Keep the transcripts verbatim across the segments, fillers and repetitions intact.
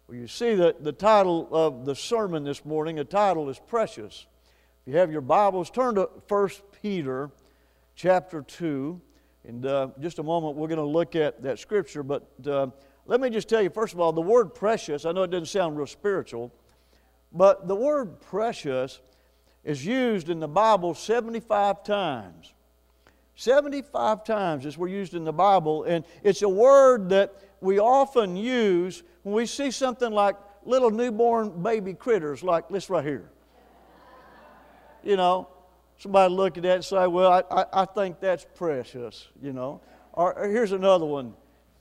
Well, you see that the title of the sermon this morning, the title is Precious. If you have your Bibles, turn to First Peter chapter two. In uh, just a moment, we're going to look at that scripture. But uh, let me just tell you, first of all, the word precious, I know it doesn't sound real spiritual, but the word precious is used in the Bible seventy-five times. seventy-five times is we're used in the Bible, and it's a word that we often use when we see something like little newborn baby critters like this right here. You know, somebody look at that and say, well, I, I, I think that's precious, you know. Or, or here's another one.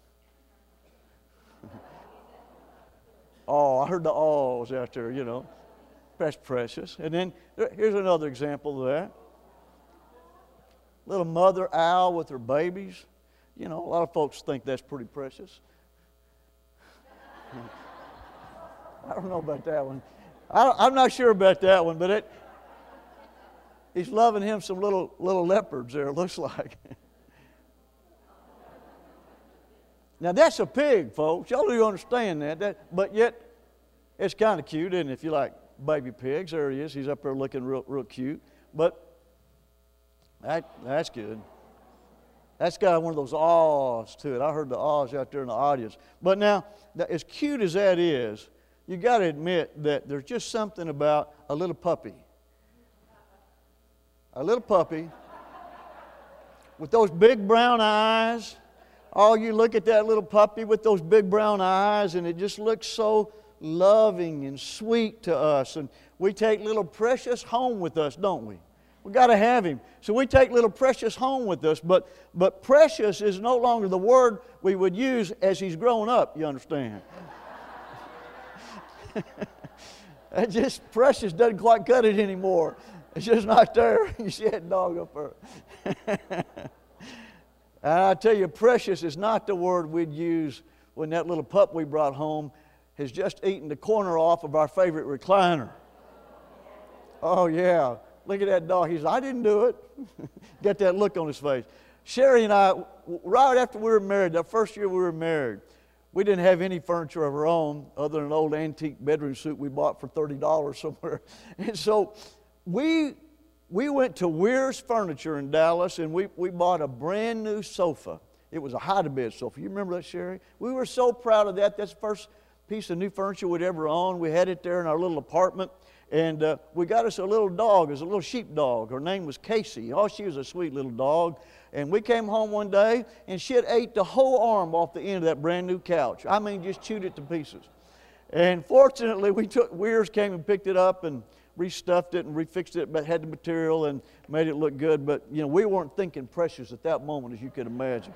Oh, I heard the awls out there, you know. That's precious. And then here's another example of that. Little mother owl with her babies. You know, a lot of folks think that's pretty precious. I don't know about that one. I, I'm not sure about that one, but it, he's loving him some little little leopards there, it looks like. Now, that's a pig, folks. Y'all do understand that. that but yet, it's kind of cute, isn't it? If you like baby pigs, there he is. He's up there looking real, real cute. But that, that's good. That's got one of those awes to it. I heard the awes out there in the audience. But now, as cute as that is, you got to admit that there's just something about a little puppy. A little puppy with those big brown eyes. Oh, you look at that little puppy with those big brown eyes, and it just looks so loving and sweet to us. And we take little Precious home with us, don't we? We've got to have him. So we take little Precious home with us. But, but Precious is no longer the word we would use as he's grown up, you understand? That just, Precious doesn't quite cut it anymore. It's just not there. You see that dog up there. And I tell you, Precious is not the word we'd use when that little pup we brought home has just eaten the corner off of our favorite recliner. Oh, yeah. Look at that dog. He's, I didn't do it. Got that look on his face. Sherry and I, right after we were married, that first year we were married, we didn't have any furniture of our own other than an old antique bedroom suit we bought for thirty dollars somewhere. And so we we went to Weir's Furniture in Dallas, and we, we bought a brand new sofa. It was a hide-a-bed sofa. You remember that, Sherry? We were so proud of that. That's the first piece of new furniture we'd ever owned. We had it there in our little apartment. And uh, we got us a little dog. It was a little sheep dog. Her name was Casey. Oh, she was a sweet little dog. And we came home one day, and she had ate the whole arm off the end of that brand new couch. I mean, just chewed it to pieces. And fortunately, we took, Weir's came and picked it up and restuffed it and refixed it, but had the material and made it look good. But, you know, we weren't thinking Precious at that moment, as you could imagine.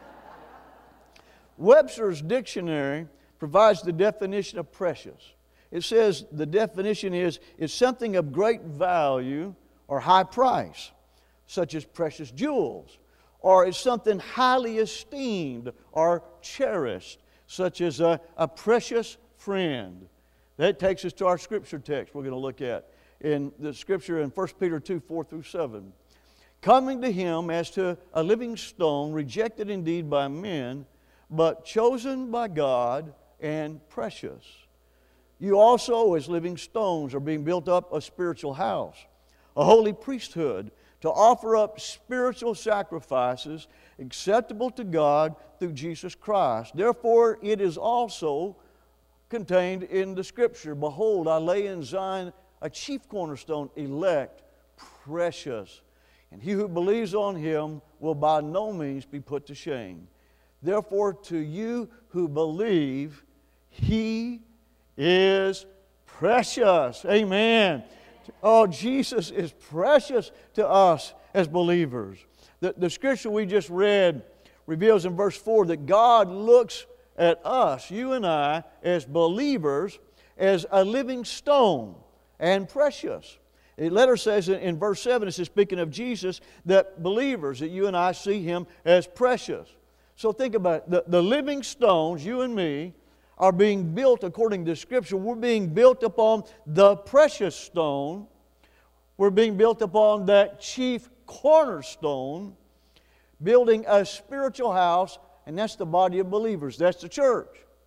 Webster's Dictionary provides the definition of precious. It says the definition is, it's something of great value or high price, such as precious jewels. Or it's something highly esteemed or cherished, such as a, a precious friend. That takes us to our scripture text we're going to look at in the scripture in First Peter two, four through seven. Coming to him as to a living stone, rejected indeed by men, but chosen by God and precious. You also, as living stones, are being built up a spiritual house, a holy priesthood, to offer up spiritual sacrifices acceptable to God through Jesus Christ. Therefore, it is also contained in the Scripture, behold, I lay in Zion a chief cornerstone, elect, precious, and he who believes on him will by no means be put to shame. Therefore, to you who believe, he is precious. Amen. Oh, Jesus is precious to us as believers. The, the scripture we just read reveals in verse four that God looks at us, you and I, as believers, as a living stone and precious. The letter says in, in verse seven, it says, speaking of Jesus, that believers, that you and I see Him as precious. So think about it. The, the living stones, you and me, are being built according to Scripture. We're being built upon the precious stone. We're being built upon that chief cornerstone, building a spiritual house, and that's the body of believers. That's the church.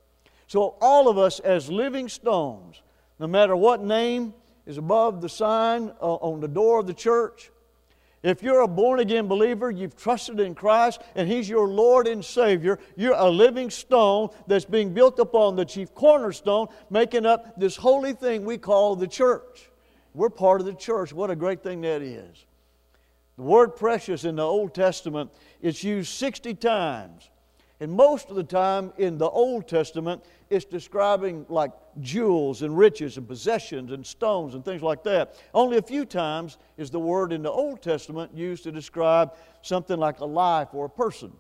So all of us as living stones, no matter what name is above the sign uh, on the door of the church, if you're a born-again believer, you've trusted in Christ, and He's your Lord and Savior, you're a living stone that's being built upon the chief cornerstone, making up this holy thing we call the church. We're part of the church. What a great thing that is. The word precious in the Old Testament is used sixty times. And most of the time in the Old Testament, it's describing like jewels and riches and possessions and stones and things like that. Only a few times is the word in the Old Testament used to describe something like a life or a person.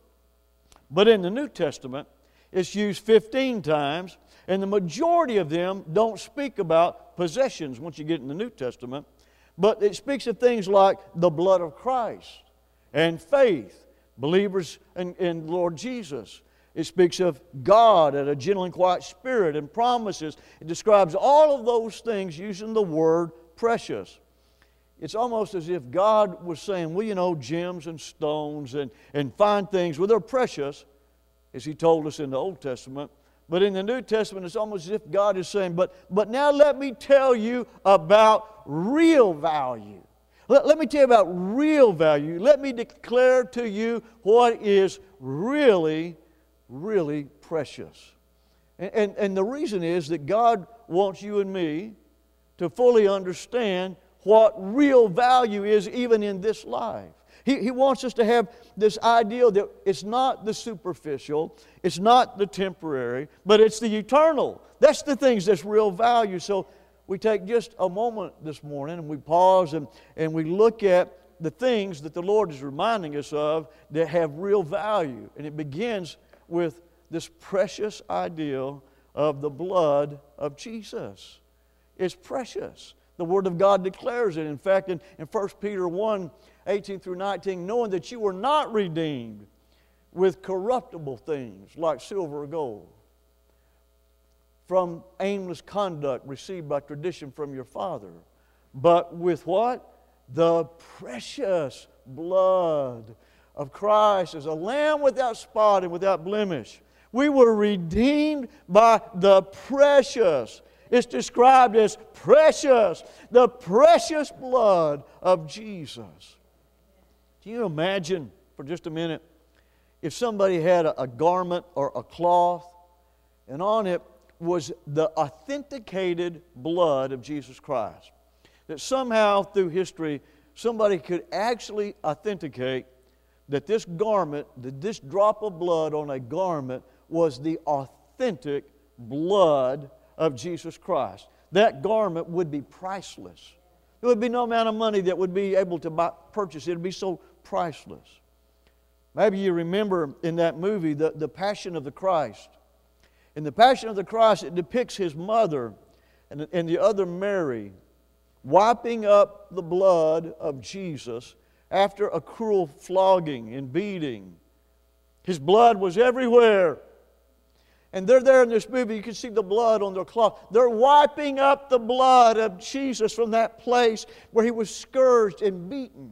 But in the New Testament, it's used fifteen times, and the majority of them don't speak about possessions once you get in the New Testament, but it speaks of things like the blood of Christ and faith, believers in, in Lord Jesus. It speaks of God and a gentle and quiet spirit and promises. It describes all of those things using the word precious. It's almost as if God was saying, well, you know, gems and stones and, and fine things, well, they're precious, as He told us in the Old Testament. But in the New Testament, it's almost as if God is saying, but, but now let me tell you about real value. Let, let me tell you about real value. Let me declare to you what is really, really precious. And, and, and the reason is that God wants you and me to fully understand what real value is even in this life. He, he wants us to have this idea that it's not the superficial, it's not the temporary, but it's the eternal. That's the things that's real value. So we take just a moment this morning and we pause and, and we look at the things that the Lord is reminding us of that have real value. And it begins with this precious ideal of the blood of Jesus. It's precious. The Word of God declares it. In fact, in, in First Peter one, eighteen through nineteen, knowing that you were not redeemed with corruptible things like silver or gold, from aimless conduct received by tradition from your father, but with what? The precious blood of Christ as a lamb without spot and without blemish. We were redeemed by the precious. It's described as precious, the precious blood of Jesus. Can you imagine for just a minute if somebody had a, a garment or a cloth and on it was the authenticated blood of Jesus Christ? That somehow through history somebody could actually authenticate that this garment, that this drop of blood on a garment was the authentic blood of Jesus Christ. That garment would be priceless. There would be no amount of money that would be able to buy, purchase it. It would be so priceless. Maybe you remember in that movie, the, the Passion of the Christ. In the Passion of the Christ, it depicts His mother and, and the other Mary wiping up the blood of Jesus after a cruel flogging and beating. His blood was everywhere. And they're there in this movie. You can see the blood on their cloth. They're wiping up the blood of Jesus from that place where He was scourged and beaten.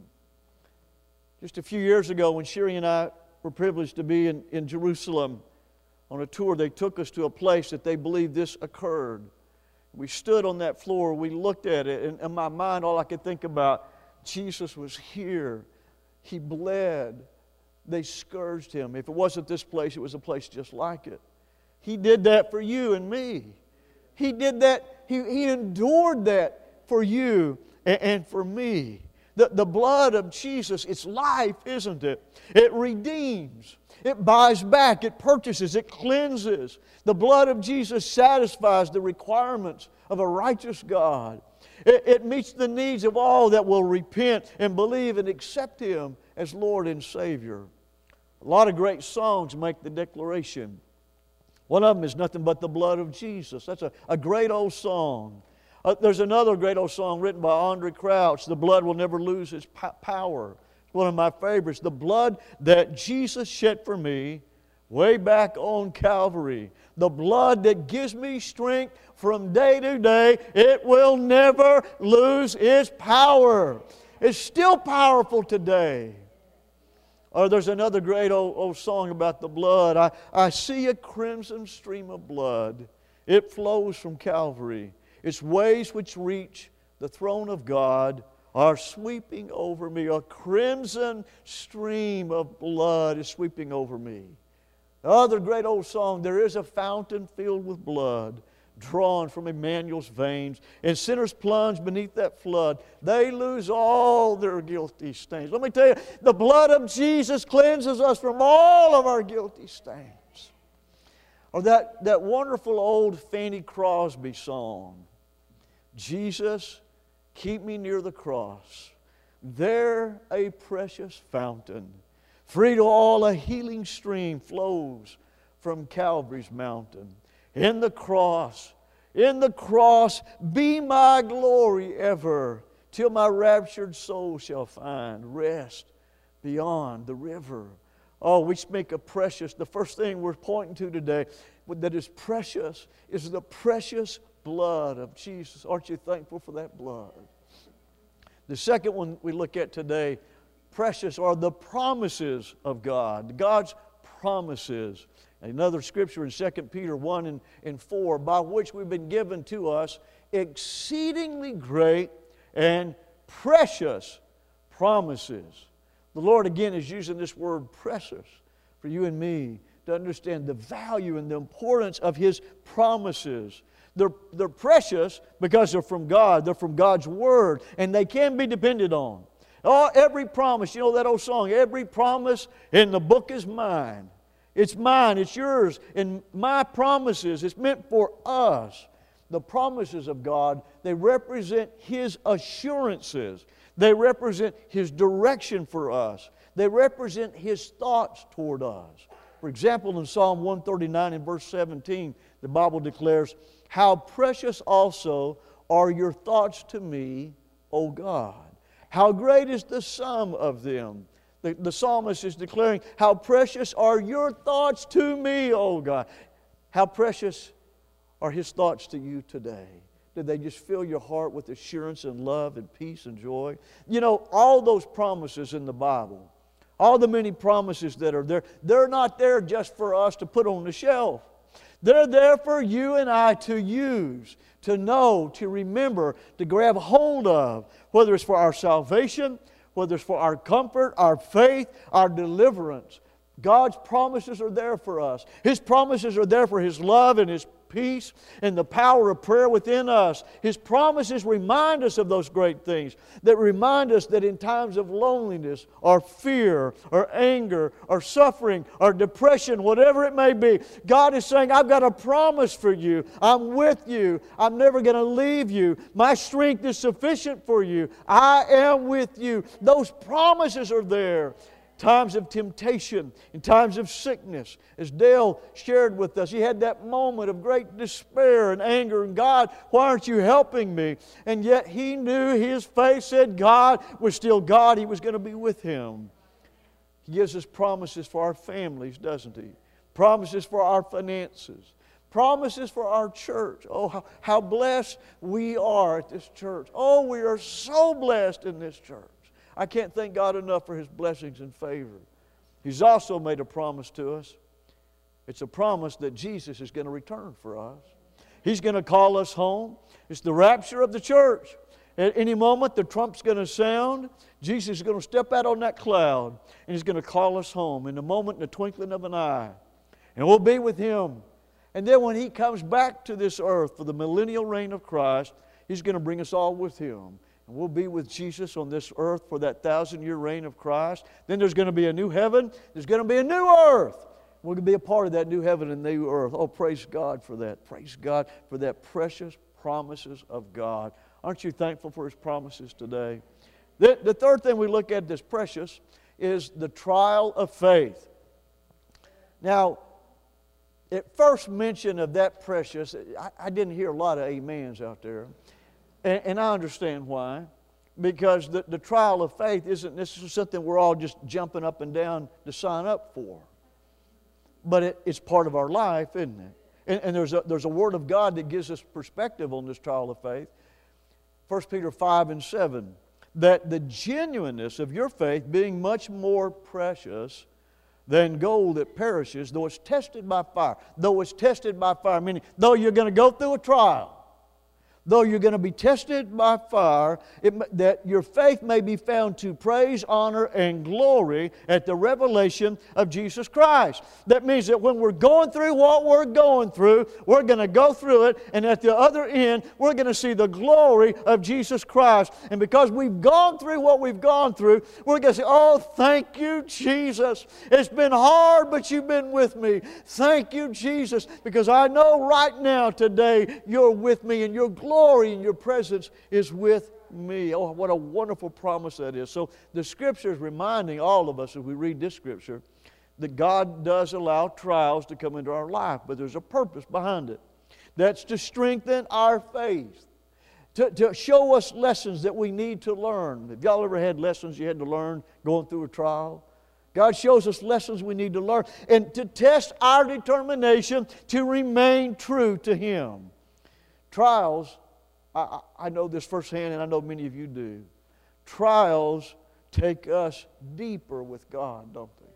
Just a few years ago when Sherry and I were privileged to be in, in Jerusalem on a tour, they took us to a place that they believed this occurred. We stood on that floor. We looked at it. And in my mind, all I could think about, Jesus was here. He bled. They scourged Him. If it wasn't this place, it was a place just like it. He did that for you and me. He did that. He, he endured that for you and, and for me. The, the blood of Jesus, it's life, isn't it? It redeems. It buys back. It purchases. It cleanses. The blood of Jesus satisfies the requirements of a righteous God. It, it meets the needs of all that will repent and believe and accept Him as Lord and Savior. A lot of great songs make the declaration. One of them is Nothing But the Blood of Jesus. That's a, a great old song. Uh, there's another great old song written by Andre Crouch, The Blood Will Never Lose Its Power. It's one of my favorites. The blood that Jesus shed for me way back on Calvary. The blood that gives me strength from day to day. It will never lose its power. It's still powerful today. Or there's another great old, old song about the blood. I, I see a crimson stream of blood. It flows from Calvary. Its waves which reach the throne of God are sweeping over me. A crimson stream of blood is sweeping over me. The other great old song, there is a fountain filled with blood, drawn from Emmanuel's veins, and sinners plunge beneath that flood. They lose all their guilty stains. Let me tell you, the blood of Jesus cleanses us from all of our guilty stains. Or that, that wonderful old Fanny Crosby song, Jesus, keep me near the cross, there a precious fountain, free to all a healing stream flows from Calvary's mountain. In the cross, in the cross, be my glory ever, till my raptured soul shall find rest beyond the river. Oh, we speak of precious. The first thing we're pointing to today that is precious is the precious blood of Jesus. Aren't you thankful for that blood? The second one we look at today, precious are the promises of God. God's promises. Another scripture in Second Peter one and, and four, by which we've been given to us exceedingly great and precious promises. The Lord again is using this word precious for you and me to understand the value and the importance of His promises. They're, they're precious because they're from God. They're from God's Word, and they can be depended on. Oh, every promise, you know that old song, every promise in the book is mine. It's mine, it's yours, and my promises, it's meant for us. The promises of God, they represent His assurances. They represent His direction for us. They represent His thoughts toward us. For example, in Psalm one thirty-nine and verse seventeen, the Bible declares, how precious also are your thoughts to me, O God. How great is the sum of them. The, the psalmist is declaring, how precious are your thoughts to me, O God. How precious are His thoughts to you today. Did they just fill your heart with assurance and love and peace and joy? You know, all those promises in the Bible, all the many promises that are there, they're not there just for us to put on the shelf. They're there for you and I to use, to know, to remember, to grab hold of, whether it's for our salvation, whether it's for our comfort, our faith, our deliverance. God's promises are there for us. His promises are there for His love and His peace and the power of prayer within us. His promises remind us of those great things, that remind us that in times of loneliness or fear or anger or suffering or depression, whatever it may be, God is saying, I've got a promise for you. I'm with you. I'm never going to leave you. My strength is sufficient for you. I am with you. Those promises are there. Times of temptation, in times of sickness. As Dale shared with us, he had that moment of great despair and anger. And God, why aren't you helping me? And yet he knew, his faith said God was still God. He was going to be with him. He gives us promises for our families, doesn't He? Promises for our finances. Promises for our church. Oh, how, how blessed we are at this church. Oh, we are so blessed in this church. I can't thank God enough for His blessings and favor. He's also made a promise to us. It's a promise that Jesus is going to return for us. He's going to call us home. It's the rapture of the church. At any moment, the trump's going to sound. Jesus is going to step out on that cloud, and He's going to call us home in a moment, in the twinkling of an eye. And we'll be with Him. And then when He comes back to this earth for the millennial reign of Christ, He's going to bring us all with Him. And we'll be with Jesus on this earth for that thousand-year reign of Christ. Then there's going to be a new heaven. There's going to be a new earth. We're going to be a part of that new heaven and new earth. Oh, praise God for that. Praise God for that precious promises of God. Aren't you thankful for His promises today? The, the third thing we look at that's precious is the trial of faith. Now, at first mention of that precious, I, I didn't hear a lot of amens out there. And, and I understand why. Because the, the trial of faith isn't necessarily something we're all just jumping up and down to sign up for. But it, it's part of our life, isn't it? And, and there's, a, there's a Word of God that gives us perspective on this trial of faith. First Peter five and seven. that the genuineness of your faith being much more precious than gold that perishes, though it's tested by fire. Though it's tested by fire, meaning though you're going to go through a trial, though you're going to be tested by fire, it, that your faith may be found to praise, honor, and glory at the revelation of Jesus Christ. That means that when we're going through what we're going through, we're going to go through it, and at the other end, we're going to see the glory of Jesus Christ. And because we've gone through what we've gone through, we're going to say, oh, thank you, Jesus. It's been hard, but you've been with me. Thank you, Jesus, because I know right now, today, you're with me, and your glory Glory in your presence is with me. Oh, what a wonderful promise that is. So the Scripture is reminding all of us as we read this Scripture that God does allow trials to come into our life, but there's a purpose behind it. That's to strengthen our faith, to, to show us lessons that we need to learn. Have y'all ever had lessons you had to learn going through a trial? God shows us lessons we need to learn and to test our determination to remain true to Him. Trials, I, I know this firsthand, and I know many of you do. Trials take us deeper with God, don't they?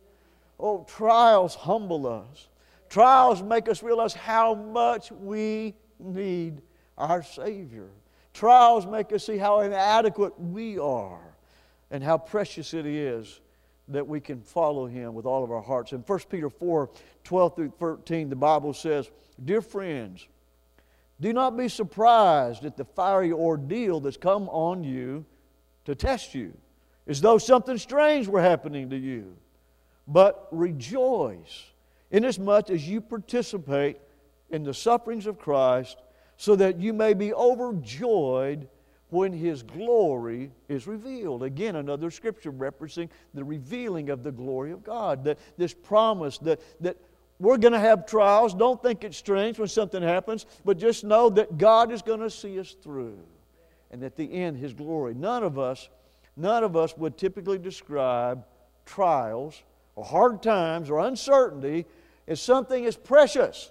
Oh, trials humble us. Trials make us realize how much we need our Savior. Trials make us see how inadequate we are and how precious it is that we can follow Him with all of our hearts. In First Peter four, twelve through thirteen, the Bible says, "Dear friends, do not be surprised at the fiery ordeal that's come on you to test you, as though something strange were happening to you. But rejoice, inasmuch as you participate in the sufferings of Christ, so that you may be overjoyed when His glory is revealed." Again, another Scripture referencing the revealing of the glory of God. That this promise that that we're going to have trials. Don't think it's strange when something happens, but just know that God is going to see us through. And at the end, His glory. None of us, none of us would typically describe trials or hard times or uncertainty as something as precious.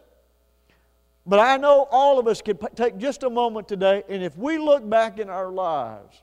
But I know all of us can take just a moment today, and if we look back in our lives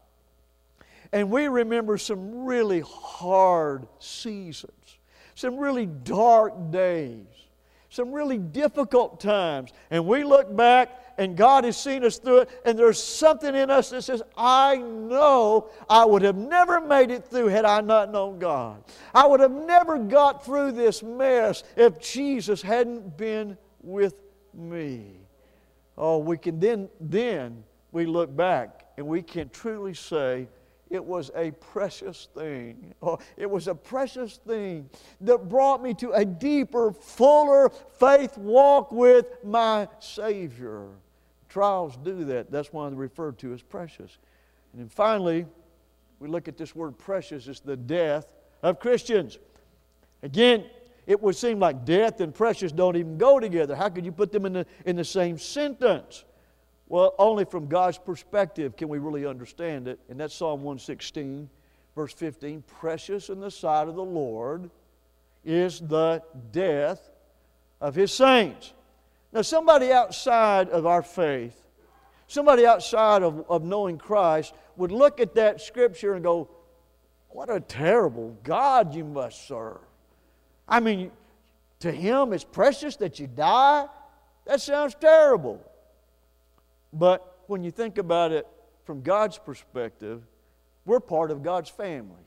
and we remember some really hard seasons, some really dark days, some really difficult times, and we look back and God has seen us through it, and there's something in us that says, I know I would have never made it through had I not known God. I would have never got through this mess if Jesus hadn't been with me. Oh, we can then, then we look back and we can truly say, it was a precious thing. Oh, it was a precious thing that brought me to a deeper, fuller faith walk with my Savior. Trials do that. That's why they're referred to as precious. And then finally, we look at this word precious as the death of Christians. Again, it would seem like death and precious don't even go together. How could you put them in the, in the same sentence? Well, only from God's perspective can we really understand it. And that's Psalm one sixteen, verse fifteen. Precious in the sight of the Lord is the death of His saints. Now, somebody outside of our faith, somebody outside of, of knowing Christ, would look at that Scripture and go, what a terrible God you must serve. I mean, to Him it's precious that you die? That sounds terrible. But when you think about it from God's perspective, we're part of God's family.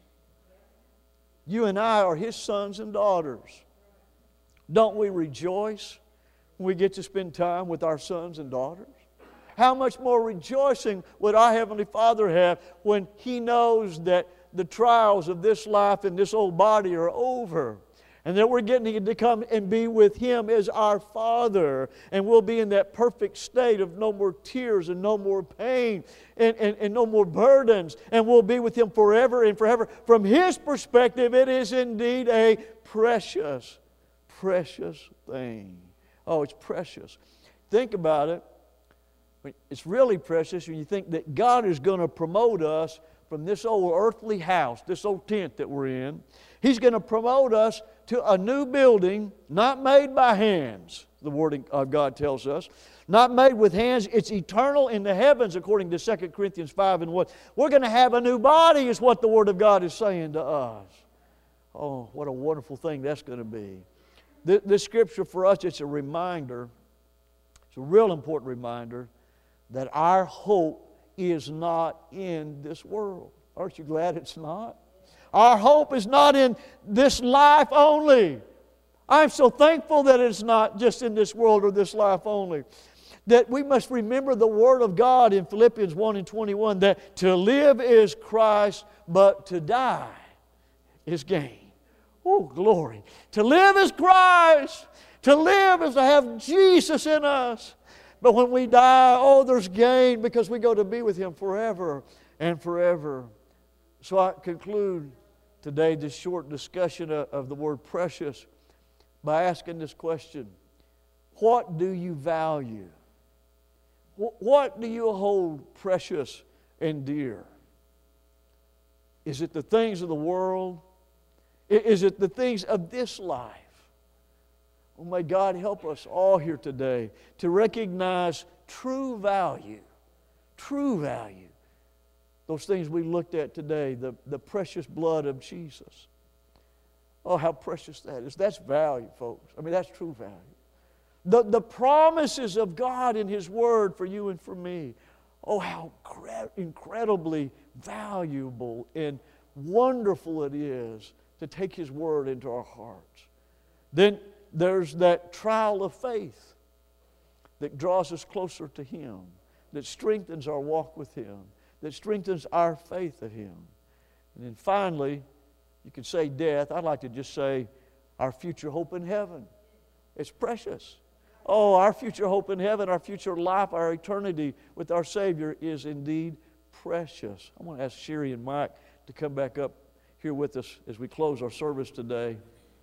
You and I are His sons and daughters. Don't we rejoice when we get to spend time with our sons and daughters? How much more rejoicing would our Heavenly Father have when He knows that the trials of this life and this old body are over, and that we're getting to come and be with Him as our Father, and we'll be in that perfect state of no more tears and no more pain and, and, and no more burdens, and we'll be with Him forever and forever. From His perspective, it is indeed a precious, precious thing. Oh, it's precious. Think about it. It's really precious when you think that God is going to promote us from this old earthly house, this old tent that we're in. He's going to promote us to a new building, not made by hands, the Word of God tells us, Not made with hands. It's eternal in the heavens, according to Second Corinthians five and one. We're going to have a new body, is what the Word of God is saying to us. Oh, what a wonderful thing that's going to be. This, this scripture for us, it's a reminder, it's a real important reminder, that our hope is not in this world. Aren't you glad it's not? Our hope is not in this life only. I'm so thankful that it's not just in this world or this life only. That we must remember the Word of God in Philippians one and twenty-one, that to live is Christ, but to die is gain. Oh, glory. To live is Christ. To live is to have Jesus in us. But when we die, oh, there's gain, because we go to be with Him forever and forever. So I conclude today this short discussion of, of the word precious by asking this question: what do you value? What do you hold precious and dear? Is it the things of the world? Is it the things of this life? Oh, may God help us all here today to recognize true value. True value. Those things we looked at today, the, the precious blood of Jesus. Oh, how precious that is. That's value, folks. I mean, that's true value. The, the promises of God in His Word for you and for me. Oh, how cre- incredibly valuable and wonderful it is to take His Word into our hearts. Then there's that trial of faith that draws us closer to Him, that strengthens our walk with Him, that strengthens our faith in Him. And then finally, you could say death. I'd like to just say our future hope in heaven. It's precious. Oh, our future hope in heaven, our future life, our eternity with our Savior is indeed precious. I'm going to ask Sherry and Mike to come back up here with us as we close our service today.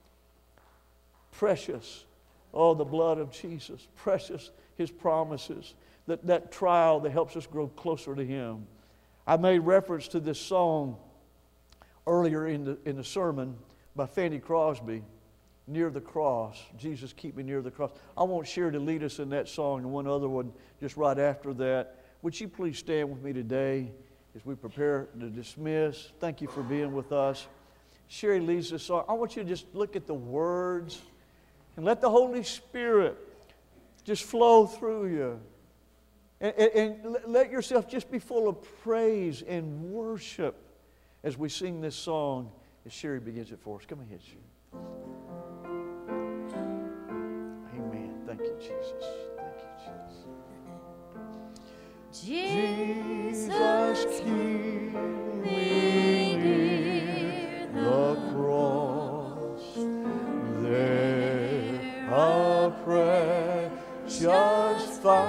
Precious. Oh, the blood of Jesus. Precious, His promises. That, that trial that helps us grow closer to Him. I made reference to this song earlier in the, in the sermon by Fanny Crosby, Near the Cross. Jesus, keep me near the cross. I want Sherry to lead us in that song and one other one just right after that. Would you please stand with me today as we prepare to dismiss? Thank you for being with us. Sherry leads this song. I want you to just look at the words and let the Holy Spirit just flow through you. And, and, and let yourself just be full of praise and worship as we sing this song as Sherry begins it for us. Come ahead, Sherry. Amen. Thank you, Jesus. Thank you, Jesus. Jesus, keep me near the cross. There a precious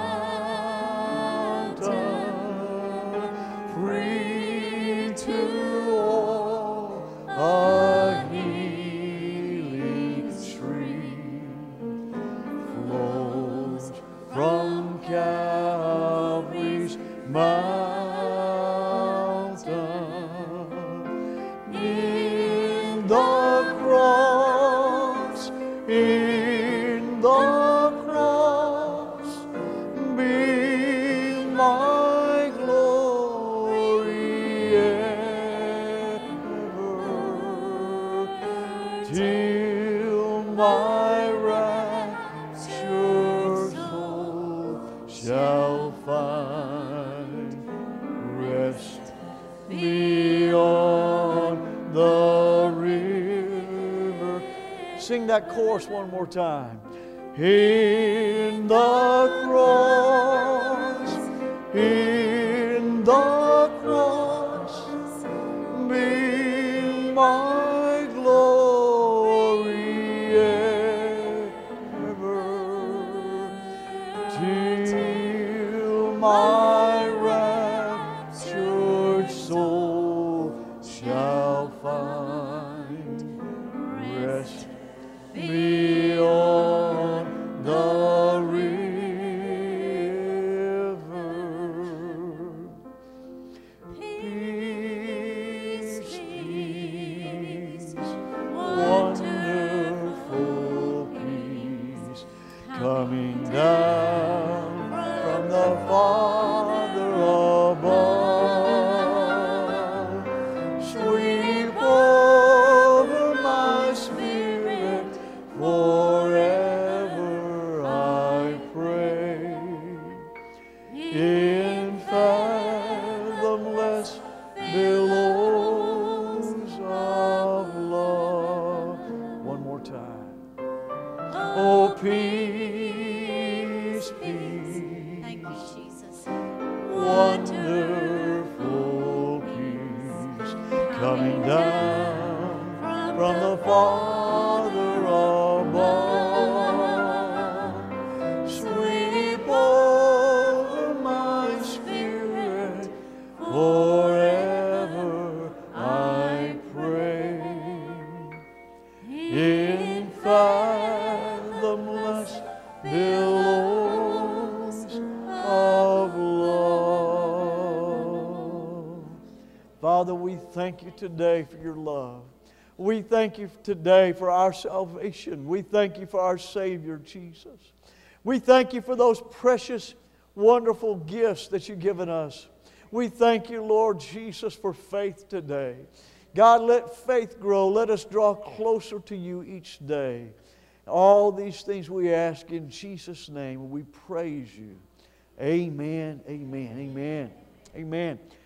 fountain, free to all, a healing stream flows from Calvary's mountain. In the cross, in the cross, be my glory ever, till my raptured soul shall find rest beyond the river. Sing that chorus one more time. In the cross, in the cross, be my glory ever, till my raptured soul shall find rest beyond the river. Peace, peace, wonderful peace, coming down Father above. Sweep over my spirit forever, I pray. In fathomless billows of love. One more time. Oh, peace, peace. Thank you, Jesus. Wonderful peace coming down from the Father above. Sweep over my spirit forever, I pray. In fathomless billows of love. Father, we thank you today for your love. We thank you today for our salvation. We thank you for our Savior, Jesus. We thank you for those precious, wonderful gifts that you've given us. We thank you, Lord Jesus, for faith today. God, let faith grow. Let us draw closer to you each day. All these things we ask in Jesus' name. We praise you. Amen, amen, amen, amen.